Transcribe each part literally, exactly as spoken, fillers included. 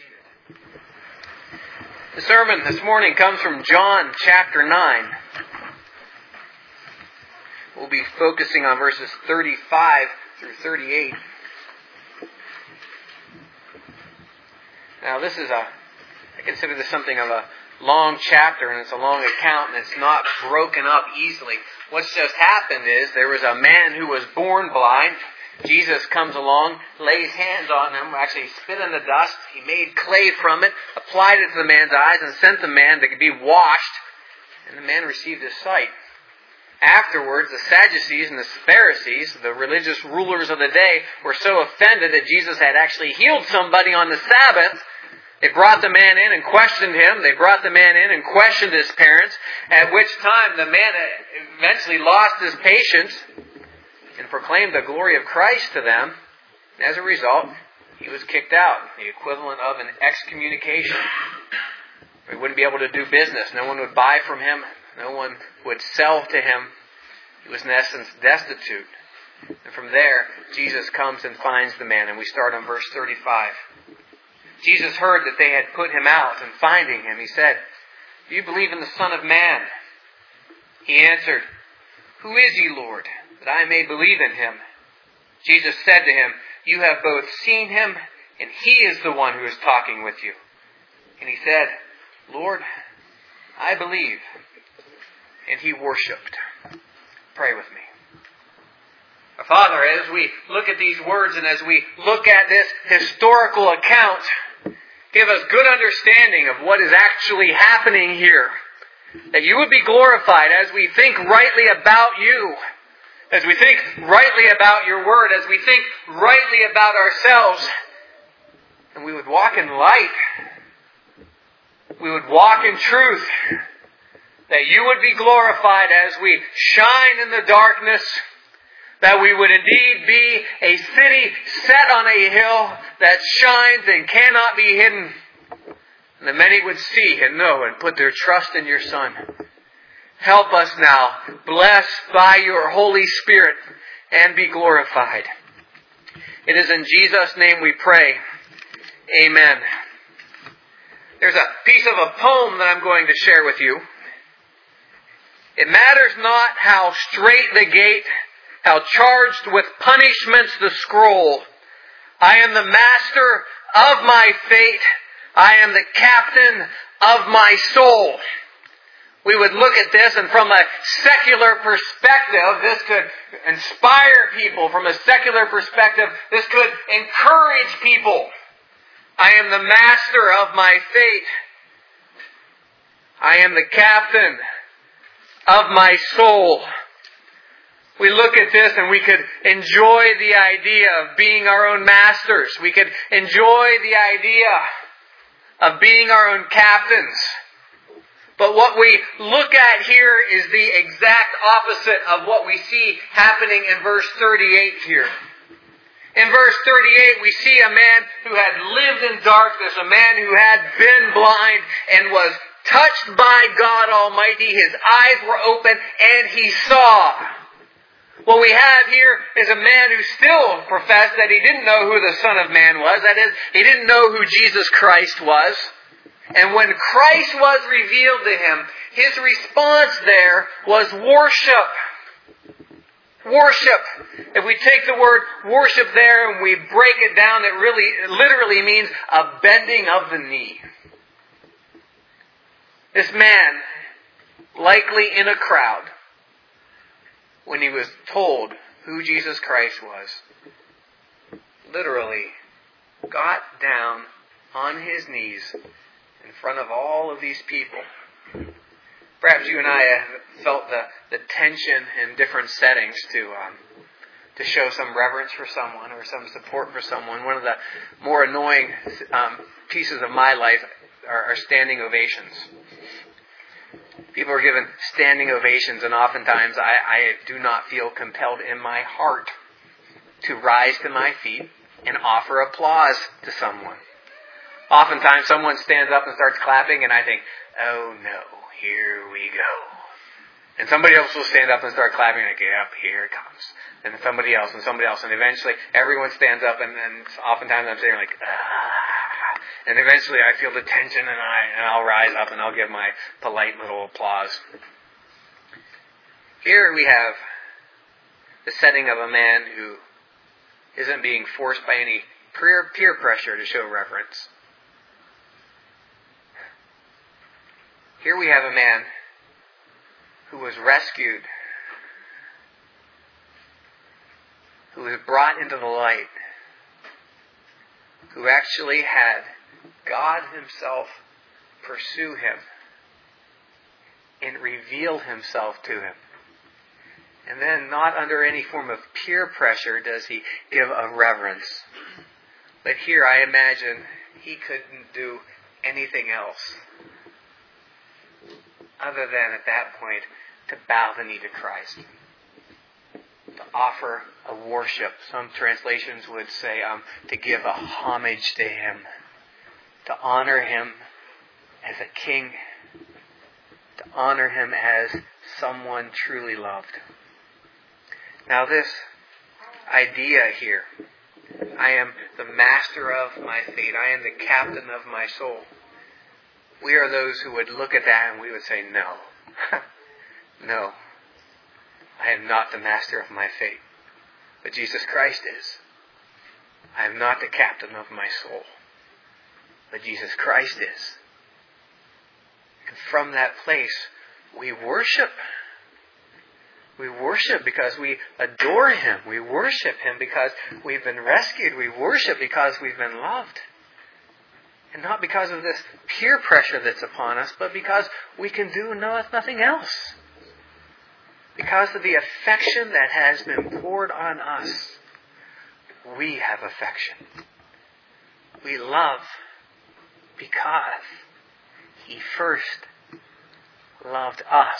The sermon this morning comes from John chapter nine. We'll be focusing on verses thirty-five through thirty-eight. Now this is a, I consider this something of a long chapter, and it's a long account, and it's not broken up easily. What's just happened is there was a man who was born blind. Jesus comes along, lays hands on him, actually spit in the dust. He made clay from it, applied it to the man's eyes, and sent the man to be washed. And the man received his sight. Afterwards, the Sadducees and the Pharisees, the religious rulers of the day, were so offended that Jesus had actually healed somebody on the Sabbath. They brought the man in and questioned him. They brought the man in and questioned his parents, at which time the man eventually lost his patience and proclaimed the glory of Christ to them. As a result, he was kicked out, the equivalent of an excommunication. He wouldn't be able to do business. No one would buy from him. No one would sell to him. He was in essence destitute. And from there, Jesus comes and finds the man. And we start on verse thirty-five. Jesus heard that they had put him out, and finding him, he said, "Do you believe in the Son of Man?" He answered, "Who is he, Lord, that I may believe in him?" Jesus said to him, "You have both seen him, and he is the one who is talking with you." And he said, "Lord, I believe." And he worshipped. Pray with me. Our Father, as we look at these words and as we look at this historical account, give us good understanding of what is actually happening here. That you would be glorified as we think rightly about you, as we think rightly about your word, as we think rightly about ourselves, and we would walk in light. We would walk in truth. That you would be glorified as we shine in the darkness. That we would indeed be a city set on a hill that shines and cannot be hidden. And that many would see and know and put their trust in your Son. Help us now, blessed by your Holy Spirit, and be glorified. It is in Jesus' name we pray. Amen. There's a piece of a poem that I'm going to share with you. It matters not how straight the gate, how charged with punishments the scroll. I am the master of my fate. I am the captain of my soul. We would look at this, and from a secular perspective, this could inspire people. From a secular perspective, this could encourage people. I am the master of my fate. I am the captain of my soul. We look at this and we could enjoy the idea of being our own masters. We could enjoy the idea of being our own captains. But what we look at here is the exact opposite of what we see happening in verse thirty-eight here. In verse thirty-eight, we see a man who had lived in darkness, a man who had been blind and was touched by God Almighty. His eyes were open and he saw. What we have here is a man who still professed that he didn't know who the Son of Man was. That is, he didn't know who Jesus Christ was. And when Christ was revealed to him, his response there was worship. Worship. If we take the word worship there and we break it down, it really, it literally means a bending of the knee. This man, likely in a crowd, when he was told who Jesus Christ was, literally got down on his knees in front of all of these people. Perhaps you and I have felt the, the tension in different settings to um, to show some reverence for someone or some support for someone. One of the more annoying um, pieces of my life are, are standing ovations. People are given standing ovations, and oftentimes I, I do not feel compelled in my heart to rise to my feet and offer applause to someone. Oftentimes someone stands up and starts clapping, and I think, oh no, here we go. And somebody else will stand up and start clapping, and I get up, here it comes. And somebody else, and somebody else, and eventually everyone stands up, and then oftentimes I'm sitting like, ah. And eventually I feel the tension and, I, and I'll rise up and I'll give my polite little applause. Here we have the setting of a man who isn't being forced by any peer, peer pressure to show reverence. Here we have a man who was rescued, who was brought into the light, who actually had God Himself pursue him and reveal Himself to him. And then, not under any form of peer pressure does He give a reverence. But here I imagine He couldn't do anything else other than at that point to bow the knee to Christ. To offer a worship. Some translations would say um, to give a homage to Him. To honor Him as a king. To honor Him as someone truly loved. Now this idea here, I am the master of my fate. I am the captain of my soul. We are those who would look at that and we would say, no. No. I am not the master of my fate. But Jesus Christ is. I am not the captain of my soul. But Jesus Christ is. And from that place, we worship. We worship because we adore Him. We worship Him because we've been rescued. We worship because we've been loved. And not because of this peer pressure that's upon us, but because we can do nothing else. Because of the affection that has been poured on us, we have affection. We love because He first loved us.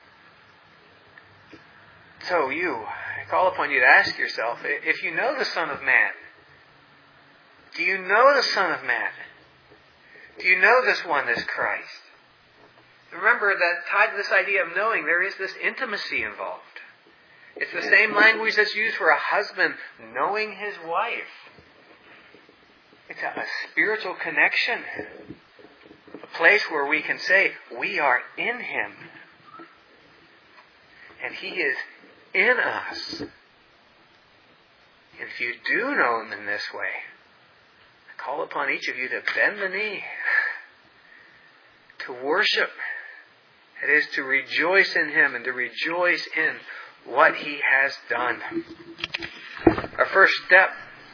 So you, I call upon you to ask yourself, if you know the Son of Man, do you know the Son of Man? Do you know this one, this Christ? Remember that tied to this idea of knowing, there is this intimacy involved. It's the same language that's used for a husband knowing his wife. It's a, a spiritual connection. A place where we can say, we are in Him. And He is in us. And if you do know Him in this way, I call upon each of you to bend the knee, to worship. It is to rejoice in Him and to rejoice in what He has done. Our first step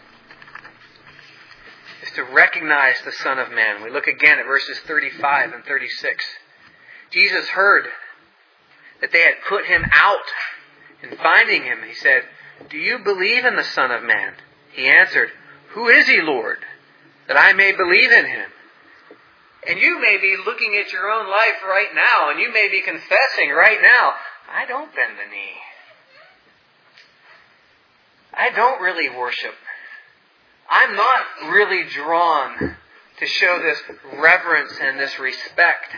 is to recognize the Son of Man. We look again at verses thirty-five and thirty-six. Jesus heard that they had put Him out. And finding Him, He said, "Do you believe in the Son of Man?" He answered, "Who is He, Lord, that I may believe in Him?" And you may be looking at your own life right now, and you may be confessing right now, I don't bend the knee. I don't really worship. I'm not really drawn to show this reverence and this respect.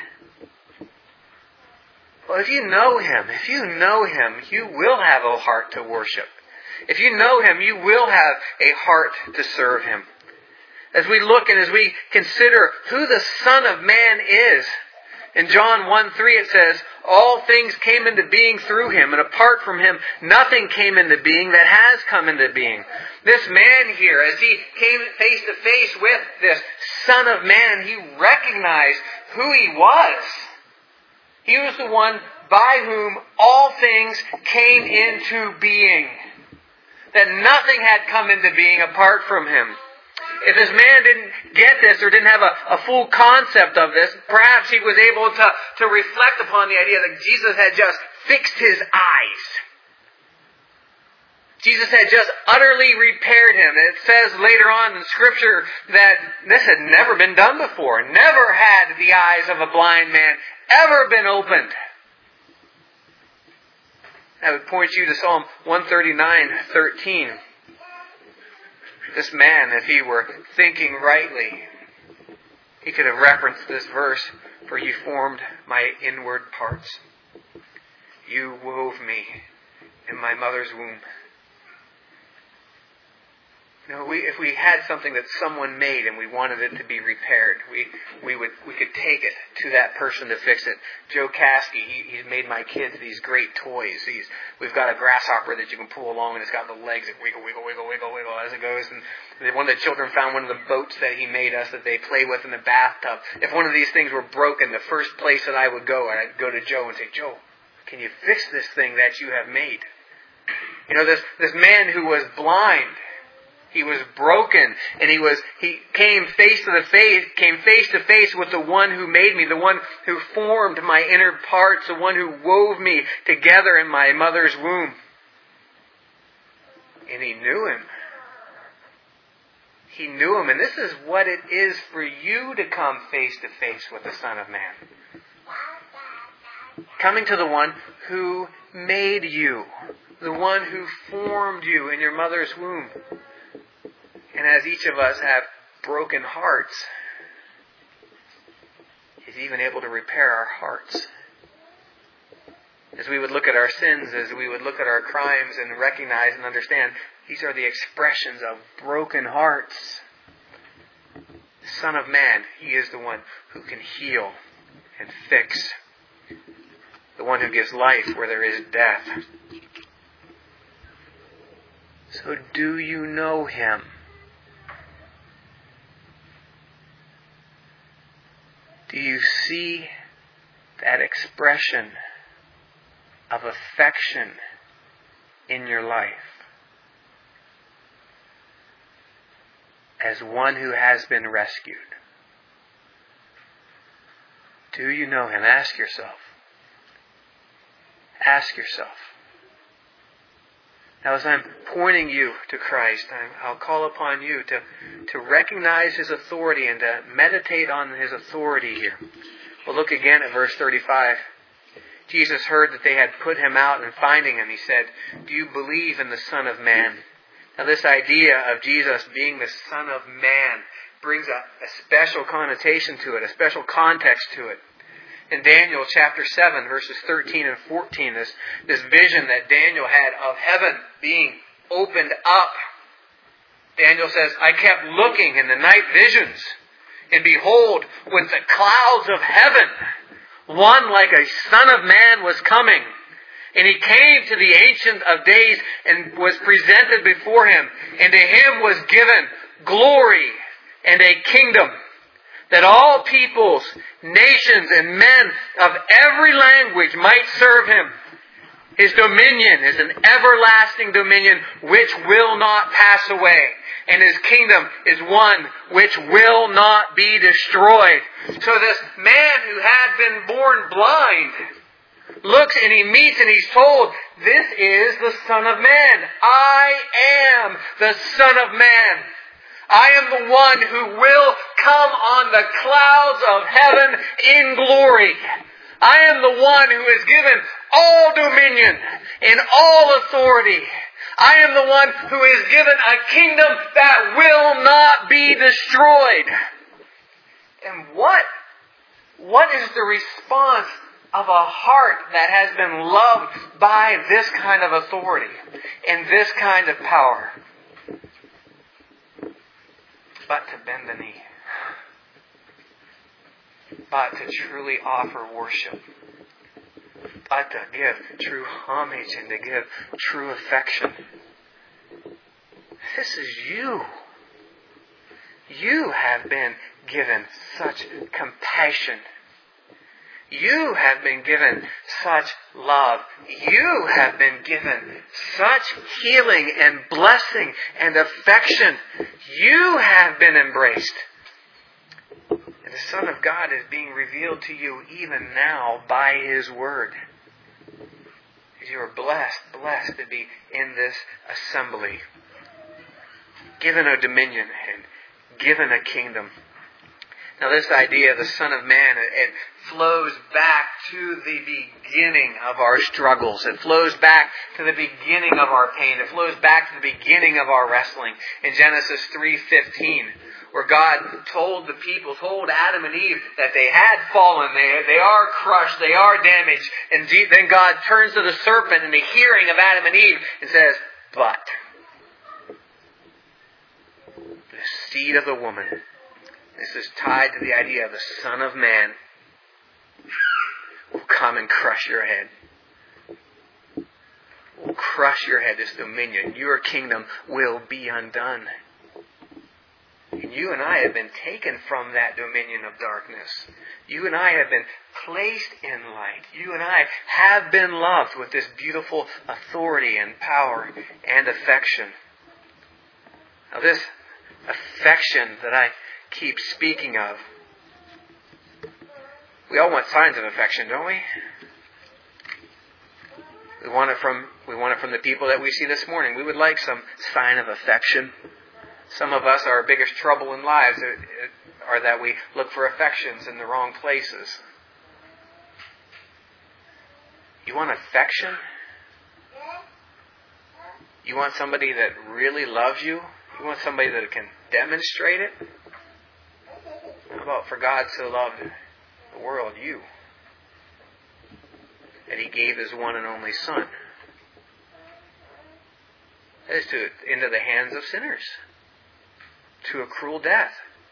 Well, if you know Him, if you know Him, you will have a heart to worship. If you know Him, you will have a heart to serve Him. As we look and as we consider who the Son of Man is, in John one three it says, all things came into being through Him, and apart from Him, nothing came into being that has come into being. This man here, as he came face to face with this Son of Man, he recognized who He was. He was the one by whom all things came into being. That nothing had come into being apart from Him. If this man didn't get this or didn't have a, a full concept of this, perhaps he was able to, to reflect upon the idea that Jesus had just fixed his eyes. Jesus had just utterly repaired him. It says later on in Scripture that this had never been done before. Never had the eyes of a blind man ever been opened. I would point you to Psalm one thirty-nine thirteen. This man, if he were thinking rightly, he could have referenced this verse, for you formed my inward parts. You wove me in my mother's womb. You know, we, if we had something that someone made and we wanted it to be repaired, we we would we could take it to that person to fix it. Joe Caskey, he, he's made my kids these great toys. He's we've got a grasshopper that you can pull along, and it's got the legs that wiggle, wiggle, wiggle, wiggle, wiggle as it goes. And one of the children found one of the boats that he made us that they play with in the bathtub. If one of these things were broken, the first place that I would go, I'd go to Joe and say, Joe, can you fix this thing that you have made? You know, this this man who was blind. He was broken, and he was he came face to the face, came face to face with the one who made me, the one who formed my inner parts, the one who wove me together in my mother's womb. And he knew him. He knew him, and this is what it is for you to come face to face with the Son of Man. Coming to the one who made you, the one who formed you in your mother's womb. And as each of us have broken hearts, He's even able to repair our hearts. As we would look at our sins, as we would look at our crimes and recognize and understand, these are the expressions of broken hearts. The Son of Man, He is the one who can heal and fix. The one who gives life where there is death. So do you know Him? Do you see that expression of affection in your life? As one who has been rescued. Do you know Him? Ask yourself. Ask yourself. Now, as I'm pointing you to Christ, I'll call upon you to, to recognize His authority and to meditate on His authority here. We'll look again at verse thirty-five. Jesus heard that they had put Him out, and finding Him, He said, "Do you believe in the Son of Man?" Now, this idea of Jesus being the Son of Man brings a, a special connotation to it, a special context to it. In Daniel chapter seven, verses thirteen and fourteen, this, this vision that Daniel had of heaven being opened up. Daniel says, "I kept looking in the night visions, and behold, with the clouds of heaven, one like a Son of Man was coming. And He came to the Ancient of Days and was presented before Him. And to Him was given glory and a kingdom, that all peoples, nations, and men of every language might serve Him. His dominion is an everlasting dominion which will not pass away. And His kingdom is one which will not be destroyed." So this man who had been born blind looks and he meets and he's told, "This is the Son of Man. I am the Son of Man. I am the one who will come on the clouds of heaven in glory. I am the one who is given all dominion and all authority. I am the one who is given a kingdom that will not be destroyed." And what, what is the response of a heart that has been loved by this kind of authority and this kind of power? But to bend the knee. But to truly offer worship. But to give true homage and to give true affection. This is you. You have been given such compassion. You have been given such love. You have been given such healing and blessing and affection. You have been embraced. And the Son of God is being revealed to you even now by His Word. You are blessed, blessed to be in this assembly. Given a dominion and given a kingdom. Now this idea of the Son of Man, it flows back to the beginning of our struggles. It flows back to the beginning of our pain. It flows back to the beginning of our wrestling. In Genesis three fifteen, where God told the people, told Adam and Eve that they had fallen, they, they are crushed, they are damaged. And then God turns to the serpent in the hearing of Adam and Eve and says, "But, seed of the woman. This is tied to the idea of the Son of Man will come and crush your head. Will crush your head, this dominion. Your kingdom will be undone. And you and I have been taken from that dominion of darkness. You and I have been placed in light. You and I have been loved with this beautiful authority and power and affection. Now this affection that I keep speaking of, we all want signs of affection, don't we? We want it from we want it from the people that we see this morning. We would like some sign of affection. Some of us, our biggest trouble in lives are that we look for affections in the wrong places. You want affection? You want somebody that really loves you? You want somebody that can demonstrate it? How about for God so loved the world, you, that He gave His one and only Son. That is to into the hands of sinners, to a cruel death.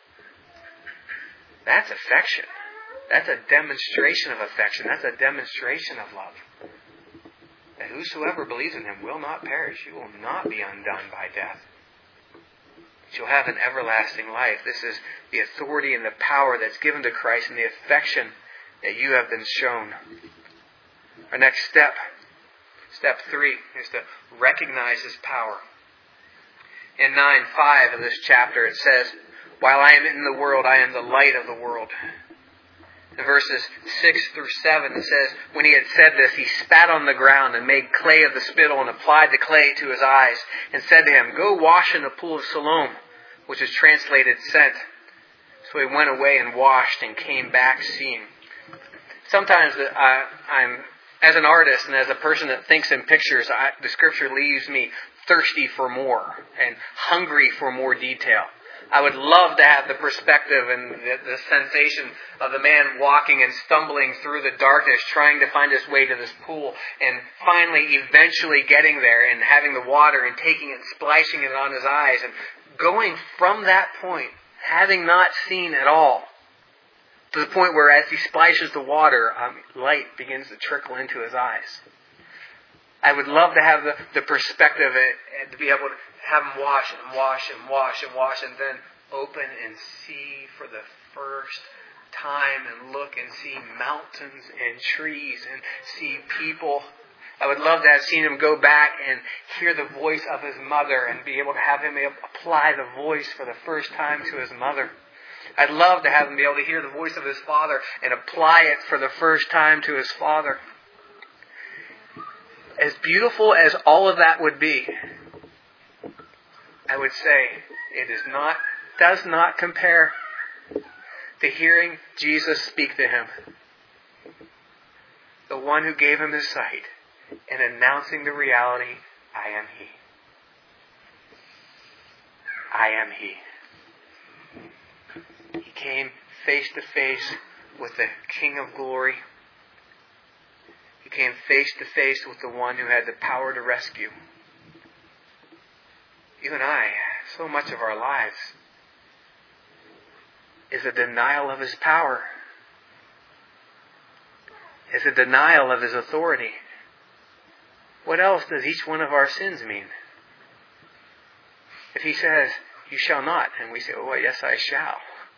That's affection. That's a demonstration of affection. That's a demonstration of love. That whosoever believes in Him will not perish. You will not be undone by death. But you'll have an everlasting life. This is the authority and the power that's given to Christ and the affection that you have been shown. Our next step, step three, is to recognize His power. In nine five of this chapter it says, "While I am in the world, I am the light of the world." In verses six through seven it says, "When He had said this, He spat on the ground and made clay of the spittle and applied the clay to His eyes and said to him, 'Go wash in the pool of Siloam,' which is translated sent. So he went away and washed and came back seeing." Sometimes uh, I'm, as an artist and as a person that thinks in pictures, I, the Scripture leaves me thirsty for more and hungry for more detail. I would love to have the perspective and the, the sensation of the man walking and stumbling through the darkness, trying to find his way to this pool, and finally, eventually getting there and having the water and taking it and splashing it on his eyes and going from that point, having not seen at all, to the point where as he splashes the water, um, light begins to trickle into his eyes. I would love to have the, the perspective and to be able to have him wash and wash and wash and wash and then open and see for the first time and look and see mountains and trees and see people. I would love to have seen him go back and hear the voice of his mother and be able to have him apply the voice for the first time to his mother. I'd love to have him be able to hear the voice of his father and apply it for the first time to his father. As beautiful as all of that would be, I would say it is not, does not compare to hearing Jesus speak to him, the one who gave him his sight, and announcing the reality, "I am He. I am He." He came face to face with the King of glory. He came face to face with the one who had the power to rescue. You and I, so much of our lives is a denial of His power. Is a denial of His authority. What else does each one of our sins mean? If He says, "You shall not," and we say, "Oh, yes, I shall."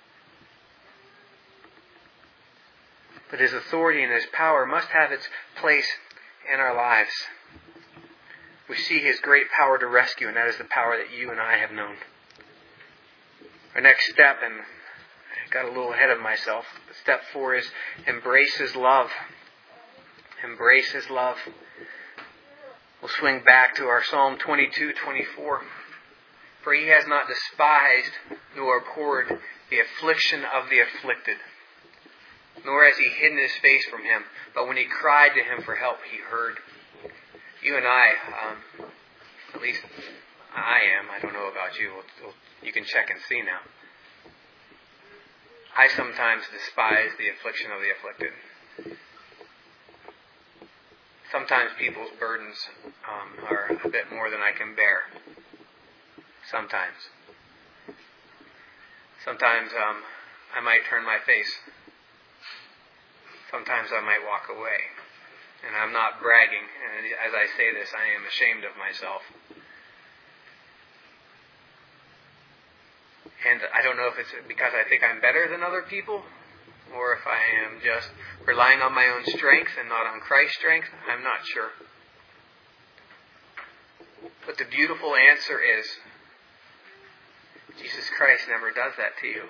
But His authority and His power must have its place in our lives. We see His great power to rescue, and that is the power that you and I have known. Our next step, and I got a little ahead of myself, step four is embrace His love. Embrace His love. We'll swing back to our Psalm twenty-two twenty-four. "For He has not despised nor abhorred the affliction of the afflicted, nor has He hidden His face from him. But when he cried to Him for help, He heard." You and I, um, at least I am, I don't know about you, we'll, we'll, you can check and see now. I sometimes despise the affliction of the afflicted. Sometimes people's burdens um, are a bit more than I can bear. Sometimes. Sometimes um, I might turn my face. Sometimes I might walk away. And I'm not bragging. And as I say this, I am ashamed of myself. And I don't know if it's because I think I'm better than other people, or if I am just relying on my own strength and not on Christ's strength. I'm not sure. But the beautiful answer is, Jesus Christ never does that to you.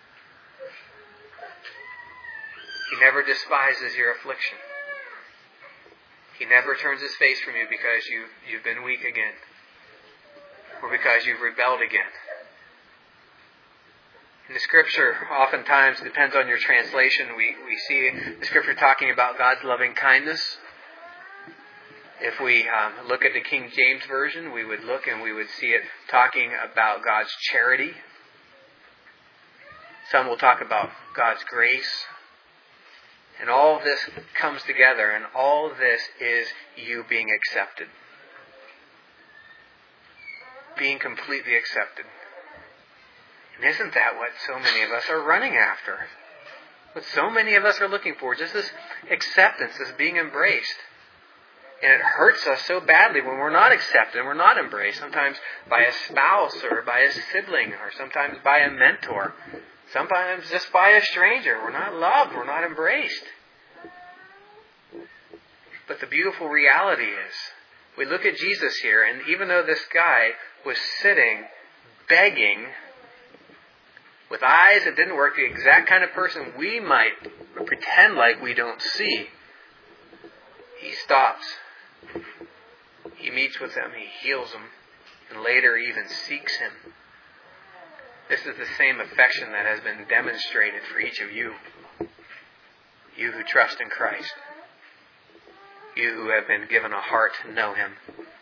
He never despises your affliction. He never turns his face from you because you, you've been weak again, or because you've rebelled again. In the Scripture, oftentimes, depends on your translation, we, we see the Scripture talking about God's loving kindness. If we um, look at the King James Version, we would look and we would see it talking about God's charity. Some will talk about God's grace. And all of this comes together, and all of this is you being accepted. Being completely accepted. And isn't that what so many of us are running after? What so many of us are looking for, just this acceptance, this being embraced. And it hurts us so badly when we're not accepted and we're not embraced. Sometimes by a spouse or by a sibling or sometimes by a mentor. Sometimes just by a stranger. We're not loved. We're not embraced. But the beautiful reality is, we look at Jesus here, and even though this guy was sitting, begging, with eyes that didn't work, the exact kind of person we might pretend like we don't see, he stops. He meets with him. He heals him. And later even seeks him. This is the same affection that has been demonstrated for each of you. You who trust in Christ. You who have been given a heart to know him.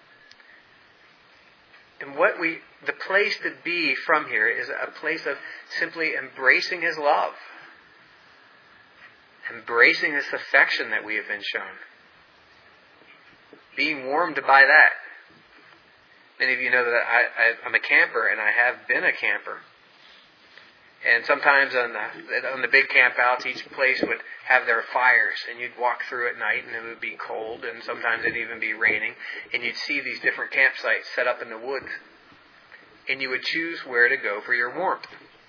And what we, the place to be from here is a place of simply embracing his love. Embracing this affection that we have been shown. Being warmed by that. Many of you know that I, I, I'm a camper, and I have been a camper. And sometimes on the, on the big campouts, each place would have their fires, and you'd walk through at night, and it would be cold, and sometimes it'd even be raining, and you'd see these different campsites set up in the woods, and you would choose where to go for your warmth.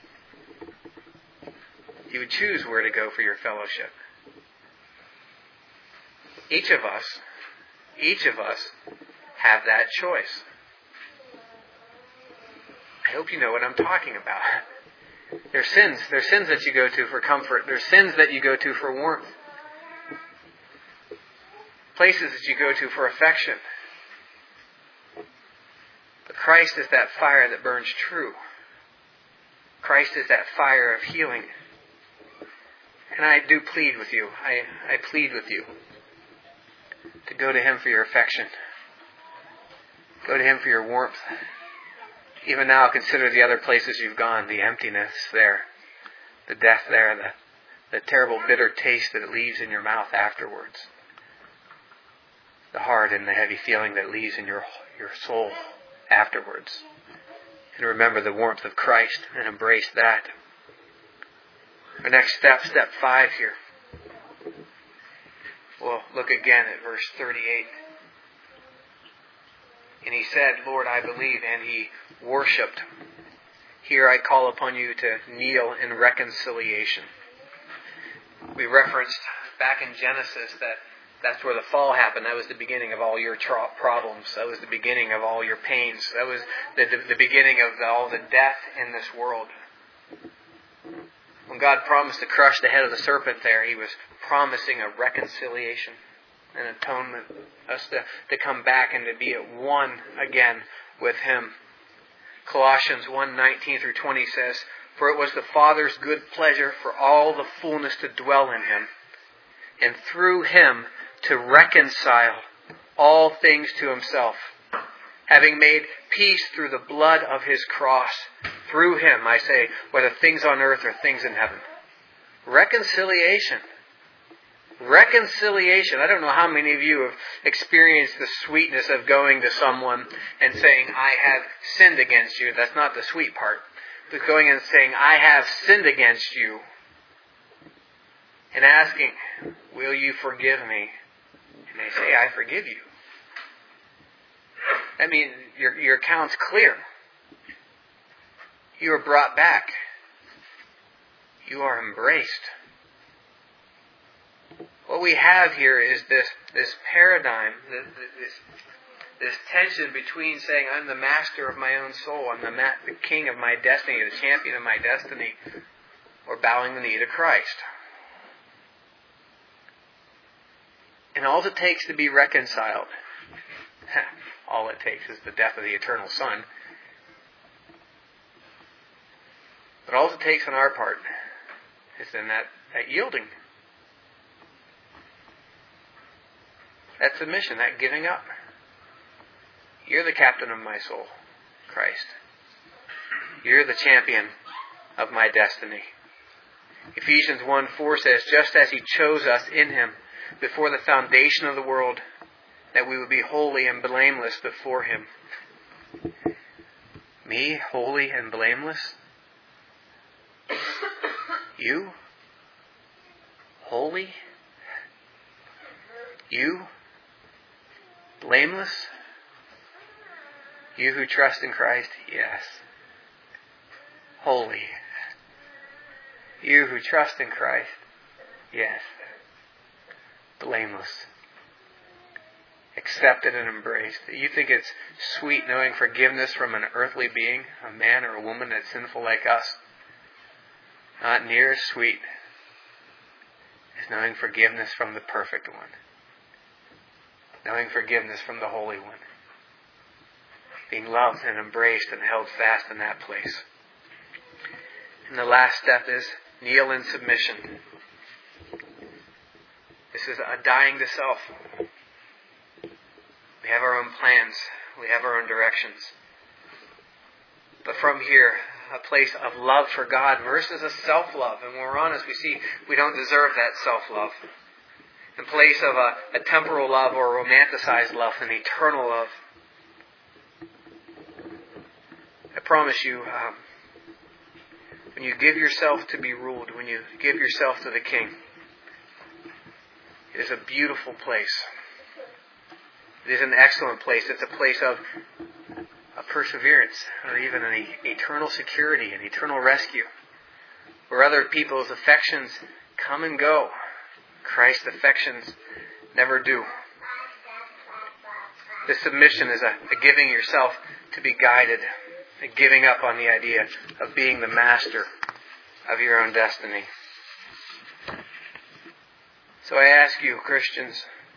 You would choose where to go for your fellowship. Each of us, each of us have that choice. I hope you know what I'm talking about. There's sins. There's sins that you go to for comfort. There's sins that you go to for warmth. Places that you go to for affection. But Christ is that fire that burns true. Christ is that fire of healing. And I do plead with you. I, I plead with you to go to him for your affection. Go to him for your warmth. Even now, consider the other places you've gone, the emptiness there, the death there, the, the terrible bitter taste that it leaves in your mouth afterwards, the hard and the heavy feeling that leaves in your, your soul afterwards. And remember the warmth of Christ and embrace that. Our next step, step five here. We'll look again at verse thirty-eight. And he said, Lord, I believe, and he worshipped. Here I call upon you to kneel in reconciliation. We referenced back in Genesis that that's where the fall happened. That was the beginning of all your tra- problems. That was the beginning of all your pains. That was the, the, the beginning of the, all the death in this world. When God promised to crush the head of the serpent there, he was promising a reconciliation. An atonement, us to, to come back and to be at one again with him. Colossians one nineteen through twenty says, For it was the Father's good pleasure for all the fullness to dwell in him, and through him to reconcile all things to himself, having made peace through the blood of his cross. Through him, I say, whether things on earth or things in heaven. Reconciliation. Reconciliation. I don't know how many of you have experienced the sweetness of going to someone and saying, I have sinned against you. That's not the sweet part. with going and saying, I have sinned against you, and asking, will you forgive me? And they say, I forgive you. That means your, your account's clear. You are brought back. You are embraced. What we have here is this, this paradigm, this, this, this tension between saying, I'm the master of my own soul, I'm the, ma- the king of my destiny, the champion of my destiny, or bowing the knee to Christ. And all it takes to be reconciled, all it takes is the death of the eternal Son. But all it takes on our part is then that, that yielding. That submission, that giving up. You're the captain of my soul, Christ. You're the champion of my destiny. Ephesians one four says, just as He chose us in Him before the foundation of the world, that we would be holy and blameless before Him. Me, holy and blameless? You? Holy? You? Blameless? You who trust in Christ? Yes. Holy. You who trust in Christ? Yes. Blameless. Accepted and embraced. You think it's sweet knowing forgiveness from an earthly being, a man or a woman that's sinful like us? Not near as sweet as knowing forgiveness from the perfect one. Knowing forgiveness from the Holy One. Being loved and embraced and held fast in that place. And the last step is kneel in submission. This is a dying to self. We have our own plans. We have our own directions. But from here, a place of love for God versus a self-love. And when we're honest, we see we don't deserve that self-love. In place of a, a temporal love or a romanticized love, an eternal love. I promise you, um, when you give yourself to be ruled, when you give yourself to the King, it is a beautiful place. It is an excellent place. It's a place of a perseverance, or even an eternal security, an eternal rescue, where other people's affections come and go. Christ's affections never do. This submission is a, a giving yourself to be guided, a giving up on the idea of being the master of your own destiny. So I ask you, Christians,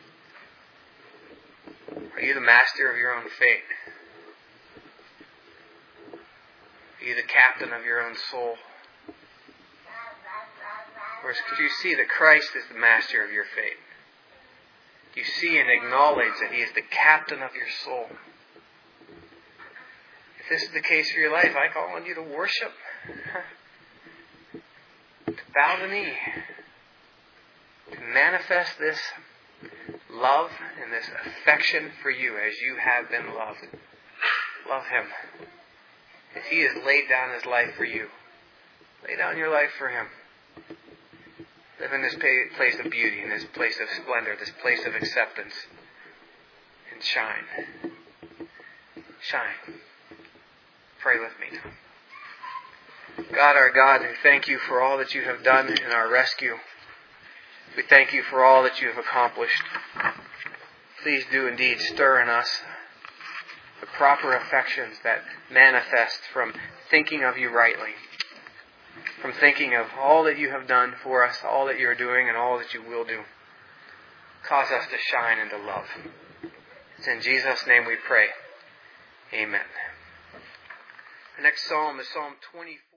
are you the master of your own fate? Are you the captain of your own soul? Or do you see that Christ is the master of your fate? Do you see and acknowledge that He is the captain of your soul? If this is the case for your life, I call on you to worship. To bow the knee. To manifest this love and this affection for you as you have been loved. Love Him. As He has laid down His life for you. Lay down your life for Him. Live in this place of beauty, in this place of splendor, this place of acceptance. And shine. Shine. Pray with me now. God, our God, we thank You for all that You have done in our rescue. We thank You for all that You have accomplished. Please do indeed stir in us the proper affections that manifest from thinking of You rightly. From thinking of all that You have done for us, all that You are doing, and all that You will do. Cause us to shine into love. It's in Jesus' name we pray. Amen. The next psalm is Psalm twenty-four.